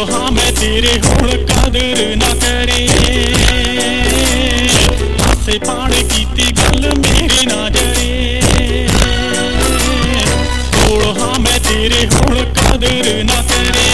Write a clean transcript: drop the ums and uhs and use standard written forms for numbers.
हाँ मैं तेरे हुण कदर ना करे, पासे पाड़ कीती गल मेरे ना जरे।